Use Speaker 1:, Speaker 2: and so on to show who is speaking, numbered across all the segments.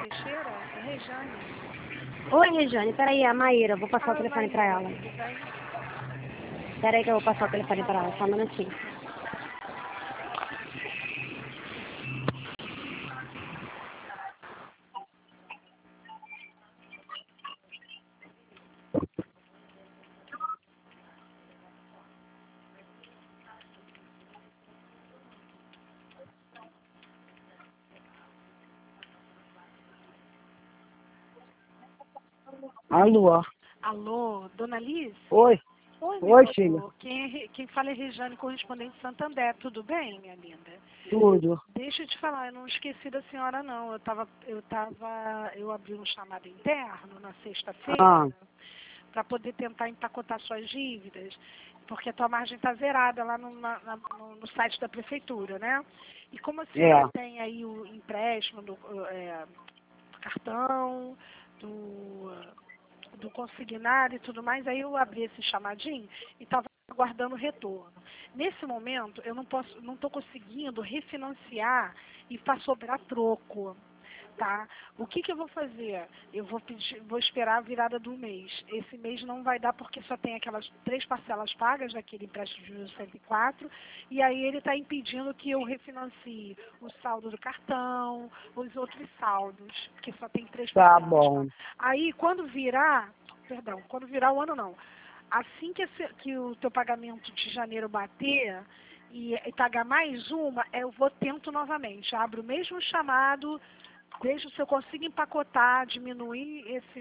Speaker 1: Teixeira? É Rejane.
Speaker 2: Oi, Rejane, peraí, a Maíra, vou passar o telefone pra ela.
Speaker 1: Tudo bem?
Speaker 2: Peraí que eu vou passar o telefone pra ela, só um minutinho.
Speaker 3: Alô?
Speaker 1: Alô, dona Liz?
Speaker 3: Oi?
Speaker 1: Oi,
Speaker 3: Oi, filha.
Speaker 1: Quem fala é Rejane, correspondente Santander. Tudo bem, minha linda?
Speaker 3: Tudo.
Speaker 1: Deixa eu te falar, eu não esqueci da senhora, não. Eu abri um chamado interno na sexta-feira para poder tentar empacotar suas dívidas, porque a tua margem está zerada lá no site da prefeitura, né? E como a senhora tem aí o empréstimo do cartão, do consignado e tudo mais, aí eu abri esse chamadinho e estava aguardando retorno. Nesse momento, eu não estou conseguindo refinanciar e para sobrar troco, tá? O que eu vou fazer? Eu vou esperar a virada do mês. Esse mês não vai dar porque só tem aquelas 3 parcelas pagas daquele empréstimo de juros 104, e aí ele está impedindo que eu refinancie o saldo do cartão, os outros saldos, que só tem 3 parcelas.
Speaker 3: Tá bom.
Speaker 1: Aí quando virar o ano não. Assim que o teu pagamento de janeiro bater e pagar mais uma, eu tento novamente. Abro o mesmo chamado, vejo se eu consigo empacotar, diminuir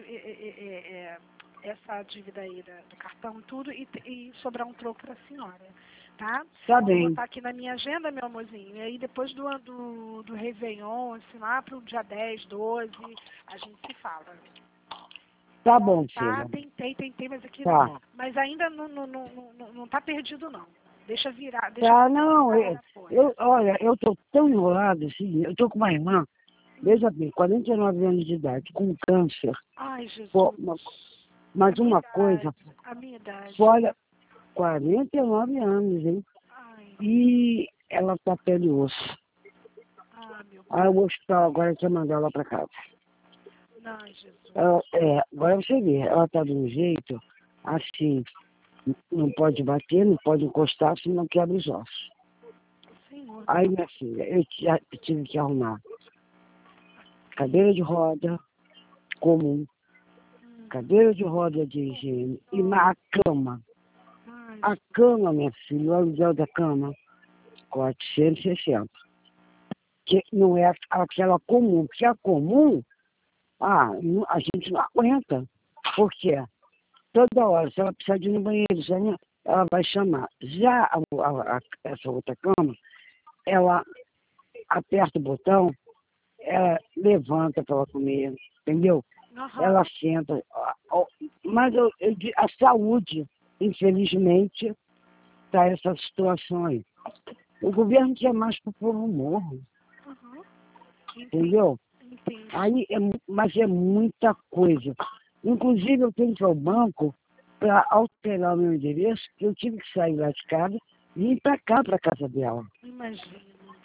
Speaker 1: essa dívida aí do cartão tudo e sobrar um troco para a senhora, tá?
Speaker 3: Tá
Speaker 1: Vou
Speaker 3: bem.
Speaker 1: botar aqui na minha agenda, meu amorzinho. E aí depois do Réveillon, assim, lá pro dia 10, 12, a gente se fala.
Speaker 3: Tá bom,
Speaker 1: Tá,
Speaker 3: filha.
Speaker 1: tentei, mas aqui
Speaker 3: Tá.
Speaker 1: mas ainda não tá perdido, não. Deixa virar,
Speaker 3: Tá, não.
Speaker 1: virar a folha.
Speaker 3: Olha, eu tô tão enrolado assim. Eu tô com uma irmã, veja bem, 49 anos de idade, com câncer.
Speaker 1: Ai, Jesus.
Speaker 3: Pô, mas uma coisa,
Speaker 1: A minha idade.
Speaker 3: olha, 49 anos, hein?
Speaker 1: Ai,
Speaker 3: E ela tá pele e osso.
Speaker 1: meu
Speaker 3: Aí o hospital agora quer mandar ela pra casa.
Speaker 1: Ai, Jesus.
Speaker 3: Agora você vê, ela tá de um jeito assim, não pode bater, não pode encostar, senão quebra os ossos.
Speaker 1: Senhor.
Speaker 3: Aí, minha filha, eu tive que arrumar cadeira de roda comum, cadeira de roda de higiene e a cama.
Speaker 1: Ai,
Speaker 3: A cama, minha filha, o aluguel da cama, 460. Que não é aquela comum, porque a comum, a gente não aguenta. Por quê? Toda hora, se ela precisar de ir no banheiro, ela vai chamar. Já essa outra cama, ela aperta o botão, ela levanta para ela comer, entendeu? Ela senta. Mas a saúde, infelizmente, está essa situação aí. O governo quer mais para o povo morro, entendeu?
Speaker 1: Entendi.
Speaker 3: Aí, mas é muita coisa. Inclusive, eu tenho que ir ao banco para alterar o meu endereço, que eu tive que sair lá de casa e ir para cá, para a casa dela.
Speaker 1: Imagino.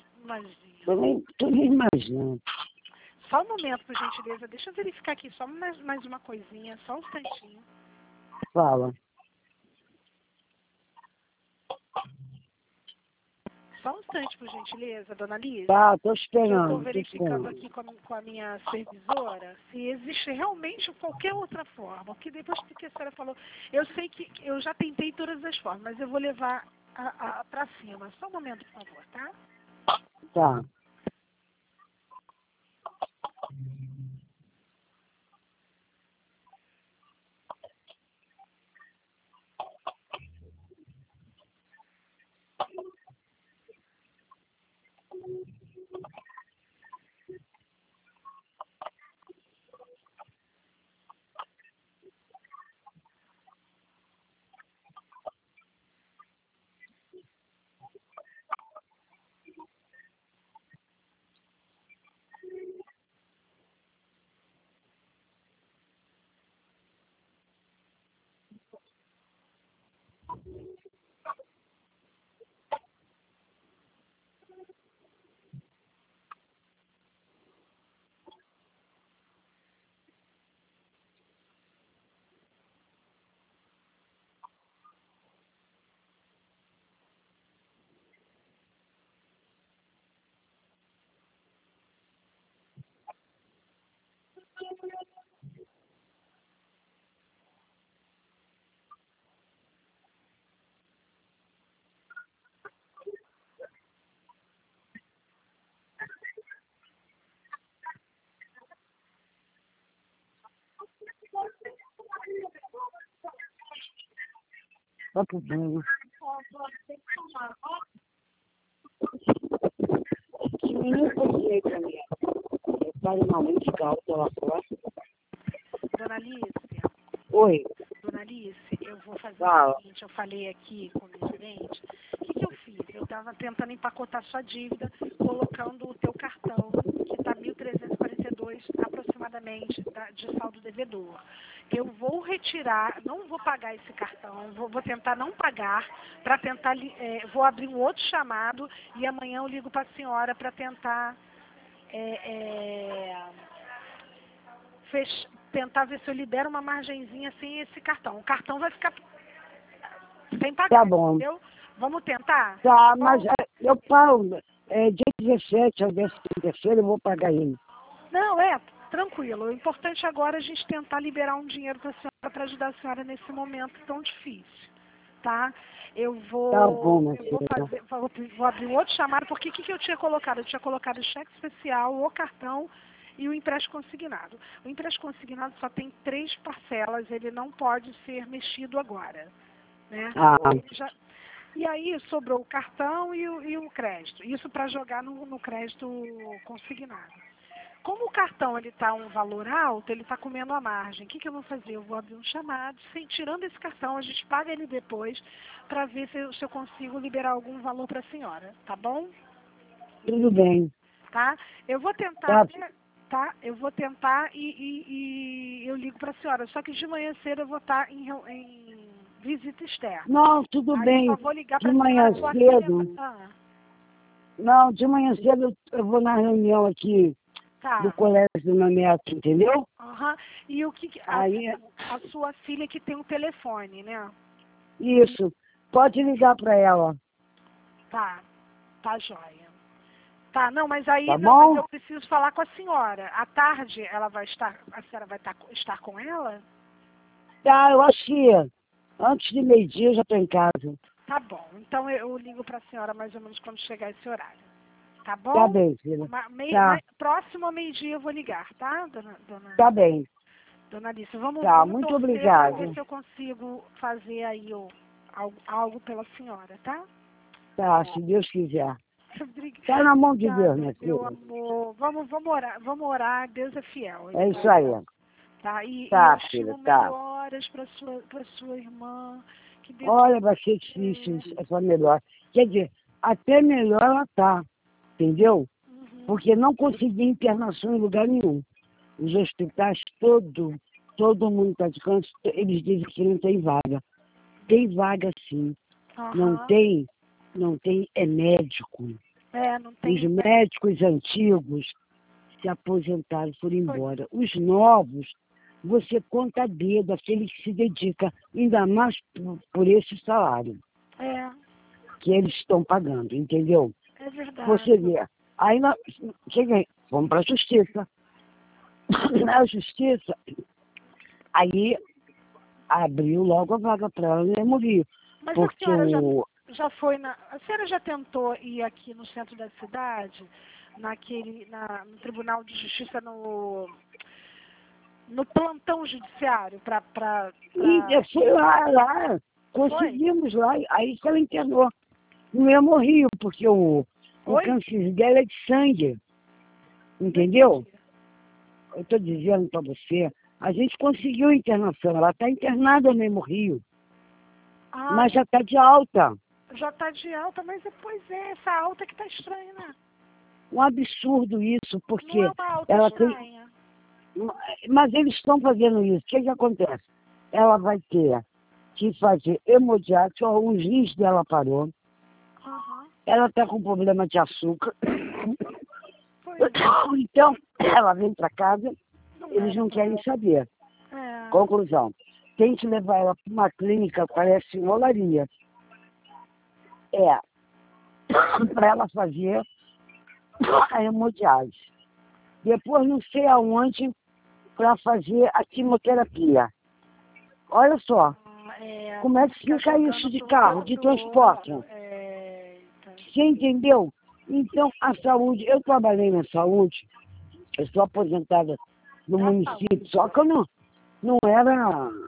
Speaker 3: Tô nem imaginando.
Speaker 1: Só um momento, por gentileza. Deixa eu verificar aqui só mais uma coisinha, só um instantinho.
Speaker 3: Fala.
Speaker 1: Só um instante, por gentileza, dona Liz.
Speaker 3: Tá, tô
Speaker 1: Eu
Speaker 3: esperando.
Speaker 1: estou verificando aqui com a minha supervisora se existe realmente qualquer outra forma. Porque depois que a senhora falou, eu sei que eu já tentei todas as formas, mas eu vou levar para cima. Só um momento, por favor, tá?
Speaker 3: Tá. Vai pro banho. Que menino foi aí pra mim? Eu paro normalmente caldo lá fora.
Speaker 1: Dona Alice,
Speaker 3: Oi,
Speaker 1: Dona Alice, eu vou fazer
Speaker 3: fala.
Speaker 1: o seguinte, eu falei aqui com o meu gerente, o que eu fiz? Eu estava tentando empacotar sua dívida, colocando o teu cartão, que está 1.342 aproximadamente de saldo devedor. Eu vou retirar, não vou pagar esse cartão, vou tentar não pagar, para tentar, vou abrir um outro chamado e amanhã eu ligo para a senhora para tentar tentar ver se eu libero uma margenzinha sem esse cartão. O cartão vai ficar sem pagar,
Speaker 3: Tá bom.
Speaker 1: entendeu? Vamos tentar?
Speaker 3: Tá, mas eu pago. Dia 17, ao 13ª, eu vou pagar ele.
Speaker 1: Não, tranquilo. O importante agora é a gente tentar liberar um dinheiro para a senhora para ajudar a senhora nesse momento tão difícil, tá? Eu vou,
Speaker 3: Tá bom, minha
Speaker 1: eu vou,
Speaker 3: filha.
Speaker 1: vou abrir um outro chamado, porque o que eu tinha colocado? Eu tinha colocado o cheque especial, o cartão e o empréstimo consignado. O empréstimo consignado só tem 3 parcelas, ele não pode ser mexido agora, né?
Speaker 3: Ah,
Speaker 1: E aí sobrou o cartão e o crédito. Isso para jogar no crédito consignado. Como o cartão está um valor alto, ele está comendo a margem. O que eu vou fazer? Eu vou abrir um chamado, tirando esse cartão, a gente paga ele depois para ver se eu consigo liberar algum valor para a senhora, tá bom?
Speaker 3: tudo bem.
Speaker 1: Tá? Eu vou tentar,
Speaker 3: Tá.
Speaker 1: tá? Eu vou tentar e eu ligo para a senhora. Só que de manhã cedo eu vou estar em visita externa.
Speaker 3: Não, tudo
Speaker 1: Aí
Speaker 3: bem.
Speaker 1: eu só vou ligar
Speaker 3: De
Speaker 1: para a
Speaker 3: manhã
Speaker 1: senhora. Sua filha...
Speaker 3: cedo. Não, de manhã cedo eu vou na reunião aqui
Speaker 1: Tá.
Speaker 3: do colégio do meu neto, entendeu?
Speaker 1: Aham. E o que
Speaker 3: Aí,
Speaker 1: a sua filha que tem um telefone, né?
Speaker 3: isso. Pode ligar para ela.
Speaker 1: Tá joia. Tá, não, mas aí
Speaker 3: Tá
Speaker 1: não, mas
Speaker 3: bom?
Speaker 1: eu preciso falar com a senhora. À tarde ela vai estar, a senhora vai estar com ela?
Speaker 3: Tá, eu acho que antes de meio-dia eu já estou em casa.
Speaker 1: Tá bom. Então eu ligo para a senhora mais ou menos quando chegar esse horário. Tá bom?
Speaker 3: Tá bem, filha. Tá.
Speaker 1: Próximo ao meio-dia eu vou ligar, tá, dona
Speaker 3: Tá bem.
Speaker 1: Dona Alice? Vamos
Speaker 3: Tá, muito
Speaker 1: torcer para
Speaker 3: obrigado.
Speaker 1: ver se eu consigo fazer aí algo pela senhora, tá?
Speaker 3: Tá, se Deus quiser.
Speaker 1: Obrigada.
Speaker 3: Tá na mão de Deus, minha
Speaker 1: Meu
Speaker 3: filha.
Speaker 1: amor. Vamos orar, Deus é fiel.
Speaker 3: É isso aí.
Speaker 1: Tá? E
Speaker 3: Tá,
Speaker 1: eu
Speaker 3: filha,
Speaker 1: estimo
Speaker 3: tá.
Speaker 1: melhoras para sua irmã. Que Deus
Speaker 3: Olha, vai ser difícil, é só melhor. Quer dizer, até melhor ela tá, entendeu? Porque não consegui internação em lugar nenhum. Os hospitais, todo mundo está de câncer, eles dizem que não tem vaga. Tem vaga sim. Não tem, é médico.
Speaker 1: não tem.
Speaker 3: Os médicos antigos se aposentaram, foram embora. Os novos, você conta a dedo, aquele que se dedica, ainda mais por esse salário que eles estão pagando, entendeu?
Speaker 1: É verdade.
Speaker 3: Você vê. Aí nós vamos para a justiça. Na justiça, aí abriu logo a vaga para ela no Mesmo Rio.
Speaker 1: Mas
Speaker 3: Porque
Speaker 1: a senhora já foi a senhora já tentou ir aqui no centro da cidade, no Tribunal de Justiça, no plantão judiciário
Speaker 3: E eu fui lá, conseguimos lá, aí que ela internou no Mesmo Rio, porque o câncer dela é de sangue, entendeu? Eu estou dizendo para você, a gente conseguiu a internação, ela está internada no Mesmo Rio, mas já está de alta.
Speaker 1: Já está de alta, mas essa alta que está estranha, né?
Speaker 3: Um absurdo isso, porque
Speaker 1: não é uma alta
Speaker 3: ela
Speaker 1: estranha.
Speaker 3: Mas eles estão fazendo isso. O que acontece? Ela vai ter que fazer hemodiálise, os rins dela parou. Ela está com problema de açúcar. Então, ela vem para casa, eles não querem saber. Conclusão, tem que levar ela para uma clínica, parece uma olaria. Para ela fazer a hemodiálise. Depois não sei aonde para fazer a quimioterapia. Olha só, como é que fica isso de carro, de transporte? Você entendeu? Então, a saúde, eu trabalhei na saúde, eu sou aposentada no município, só que eu não era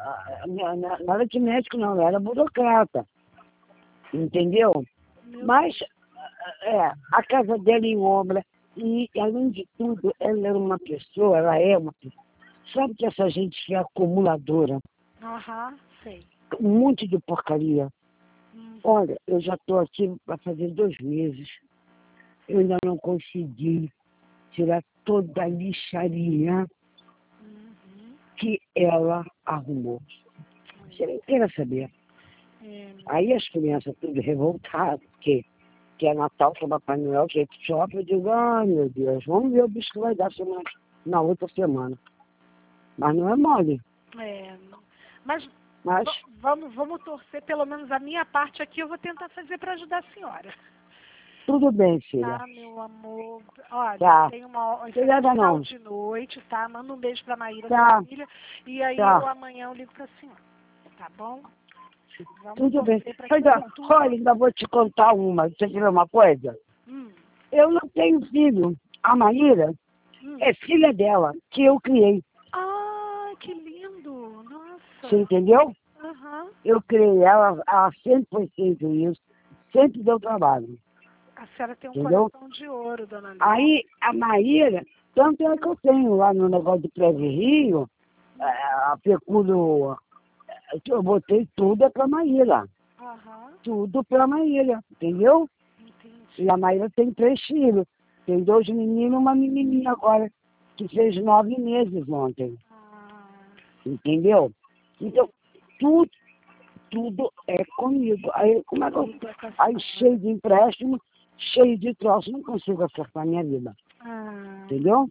Speaker 3: Não era de médico, não, ela era burocrata. Entendeu? Mas a casa dela em obra, e além de tudo, ela era uma pessoa, ela é uma pessoa. Sabe que essa gente que é acumuladora,
Speaker 1: Aham, sei.
Speaker 3: um monte de porcaria. Olha, eu já estou aqui para fazer 2 meses. Eu ainda não consegui tirar toda a lixaria que ela arrumou. Você nem queira saber. Aí as crianças tudo revoltadas, que é Natal, que é Papai Noel, que é shopping. Eu digo, ai meu Deus, vamos ver o bicho que vai dar na outra semana. Mas não é mole.
Speaker 1: Mas vamos torcer, pelo menos a minha parte aqui eu vou tentar fazer para ajudar a senhora.
Speaker 3: Tudo bem, filha.
Speaker 1: Tá, meu amor. Olha,
Speaker 3: Tá.
Speaker 1: tem uma
Speaker 3: Cuidado, não.
Speaker 1: de noite, tá? Manda um beijo pra Maíra,
Speaker 3: Tá.
Speaker 1: sua filha. E aí
Speaker 3: Tá.
Speaker 1: amanhã eu ligo pra senhora. Tá bom? Vamos
Speaker 3: Tudo bem.
Speaker 1: torcer pra que
Speaker 3: Olha, ainda vou te contar uma. Você quer ver uma coisa? Eu não tenho filho. A Maíra é filha dela, que eu criei.
Speaker 1: Ah, que lindo. Nossa.
Speaker 3: Você entendeu?
Speaker 1: Aham.
Speaker 3: Eu criei ela sempre foi feito isso. Sempre deu trabalho.
Speaker 1: A senhora tem um
Speaker 3: Entendeu?
Speaker 1: coração de ouro, dona Lívia.
Speaker 3: Aí, a Maíra, tanto é que eu tenho lá no negócio de Preve Rio, a Pecúlio, eu botei tudo pra Maíra.
Speaker 1: Aham.
Speaker 3: Tudo pra Maíra, entendeu?
Speaker 1: Entendi.
Speaker 3: E a Maíra tem 3 filhos. Tem 2 meninos e uma menininha agora, que fez 9 meses ontem. Entendeu? Então, tudo é comigo. Aí, como é que eu... Aí, cheio de empréstimo, cheio de troço, não consigo acertar a minha vida. Entendeu?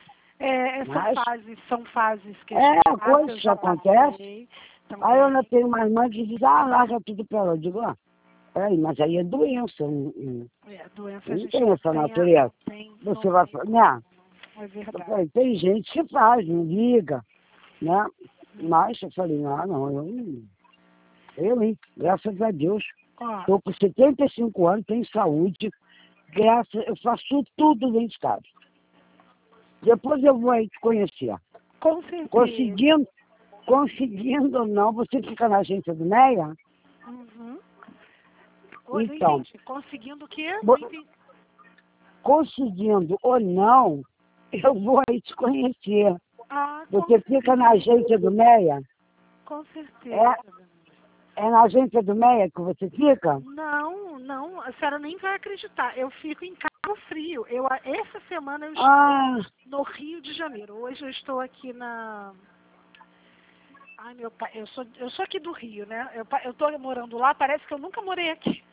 Speaker 1: São fases que a gente passa,
Speaker 3: coisas que acontecem. Aí eu ainda tenho uma irmã que diz, larga tudo pra ela. Eu digo, peraí, mas aí é doença.
Speaker 1: Doença
Speaker 3: Não tem essa natureza. Você vai falar, né?
Speaker 1: É verdade.
Speaker 3: Eu falei, tem gente que faz, não liga, né? Mas eu falei, eu, graças a Deus, estou com 75 anos, tenho saúde, eu faço tudo dentro de casa. Depois eu vou aí te conhecer.
Speaker 1: Com certeza.
Speaker 3: Conseguindo ou não, você fica na agência do Meia? Então,
Speaker 1: entendi. Conseguindo o quê?
Speaker 3: Conseguindo ou não, eu vou aí te conhecer. Você fica na agência do Meia?
Speaker 1: Com certeza.
Speaker 3: É na agência do Meia que você fica?
Speaker 1: Não, a senhora nem vai acreditar. Eu fico em Cabo Frio. Essa semana eu estou no Rio de Janeiro. Hoje eu estou aqui na... Ai, meu pai, eu sou aqui do Rio, né? Eu estou morando lá, parece que eu nunca morei aqui.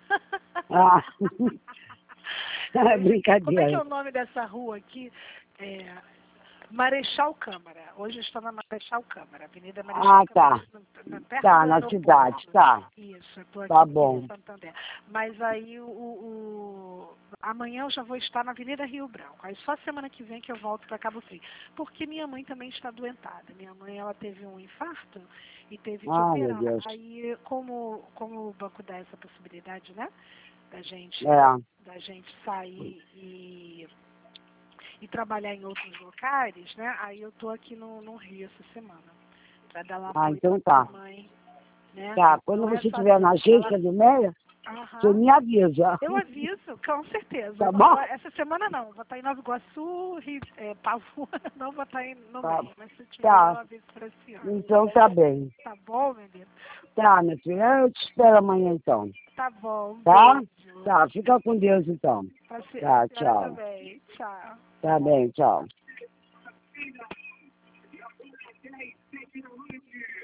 Speaker 3: É brincadeira.
Speaker 1: Como é que é o nome dessa rua aqui? Marechal Câmara. Hoje eu estou na Marechal Câmara, Avenida Marechal Câmara.
Speaker 3: Tá, na cidade, tá.
Speaker 1: Isso, eu estou aqui
Speaker 3: tá bom.
Speaker 1: em Santander. Mas aí, amanhã eu já vou estar na Avenida Rio Branco. Aí só semana que vem que eu volto para Cabo Frio. Porque minha mãe também está doentada. Minha mãe, ela teve um infarto e teve que operar.
Speaker 3: Meu Deus.
Speaker 1: Aí, como o banco dá essa possibilidade, né? Da gente sair e trabalhar em outros locais, né? Aí eu tô aqui no Rio essa semana. Pra dar lá apoio
Speaker 3: então
Speaker 1: pra
Speaker 3: tá.
Speaker 1: minha mãe, né?
Speaker 3: Tá, quando você estiver na agência do Meia, você me avisa.
Speaker 1: Eu aviso, com certeza.
Speaker 3: Tá bom?
Speaker 1: Essa semana não, vou estar em Nova Iguaçu, Pavuna, não vou estar no Meia, mas se tiver eu aviso pra senhora.
Speaker 3: Então tá bem.
Speaker 1: Tá bom, menina?
Speaker 3: Tá, minha filha, eu te espero amanhã então.
Speaker 1: Tá bom,
Speaker 3: tá?
Speaker 1: Beijo.
Speaker 3: Tá, fica com Deus então. Tá, tchau.
Speaker 1: Também. Tchau.
Speaker 3: Tá bem, tchau.